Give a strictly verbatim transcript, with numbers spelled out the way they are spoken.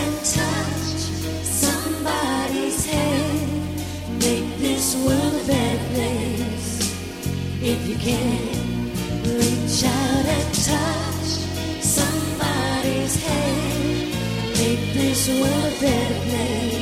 and touch somebody's hand. Make this world a better place. If you can, reach out and touch somebody's hand. Make this world a better place.